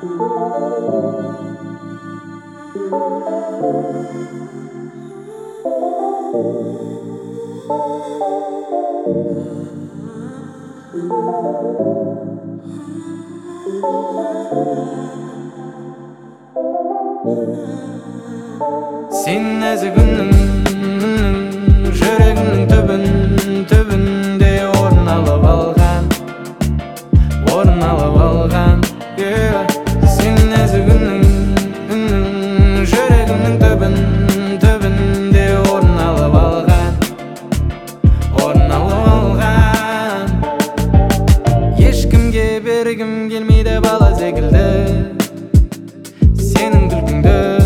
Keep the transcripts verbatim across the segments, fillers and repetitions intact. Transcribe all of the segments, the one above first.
Sen neziginin yüreğinin tübün tübünde orun alıp algan, orun alıp algan. Yeah. Sen neziginin yüreğinin tübün tübünde orun alıp algan, orun alıp algan. Eşkimge bergim gelmeydi bala zekildi. Senin gülgüngde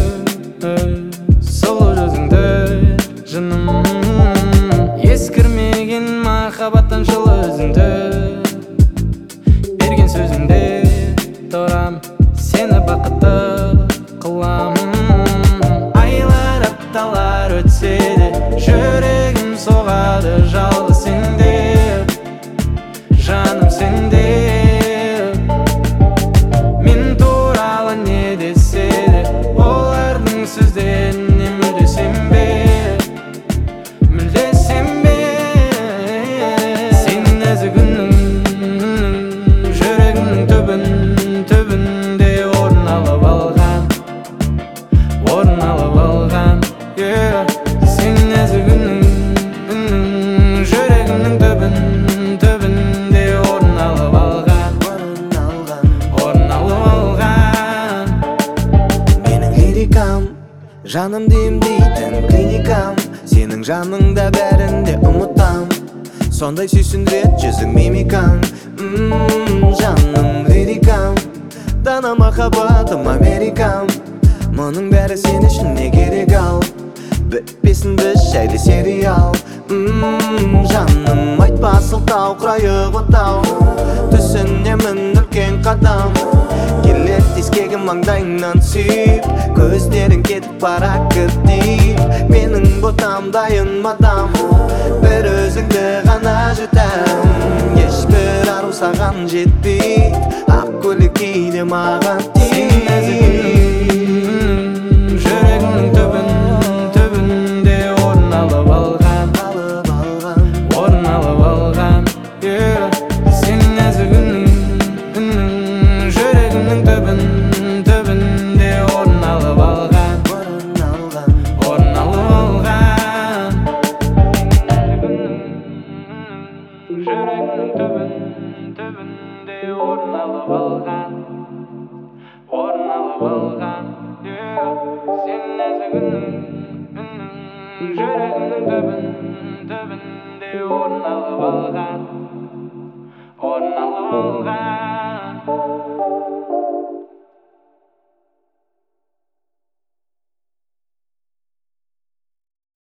eskirmegen mahabbatan жылы өзіңді берген сөзіңде тұрам, сені бақытты қыламын. Айлар апталар өтсе де жүрегім соғады жалғыз сенде, жаным сенде. Мен туралы не десе де олардың сөздеріне мүлде сенбе, мүлде сенбе. Сен нәзігінің жүрегінің түбін түбінде орын алып алған, орын алып алған. Yeah. Сен нәзігінің жүрегінің түбін түбінде орын алып алған, орын алып алған. Менің лирикам, жанымды емдейтін клиникам, сенің жаныңда бәрінде ұмытам. Сондай сүйсіндірет жүзің мимикаң. Ммм, жаным лирикам, дана махаббатым америкам. Мұның бәрі сен үшін не керек ал, бітпесін біз жайлы сериал. Ммм, жаным айтпа сылтау, қырайық отау, түсінемін үлкен қадам. Келет тискегім маңдайыңнан сүйіп, көздерің кетіп бара кіртейіп. Менің ботам дайын мадам, бір өзіңді ғана жұтам. Ешбір ару саған жетпейді, ақ көйлек кейде маған тиіп. Жүрегінің түбін түбінде орын алып алған, орын алып алған. Yeah. Сен нәзігінің жүрегінің түбін түбінде орын алып алған, орын алып алған. Жүрегінің түбін түбінде орын алып алған, орын алып алған. Yeah. Сен нәзігінің жүрегінің түбін түбінде орын алып алған, орын алып алған.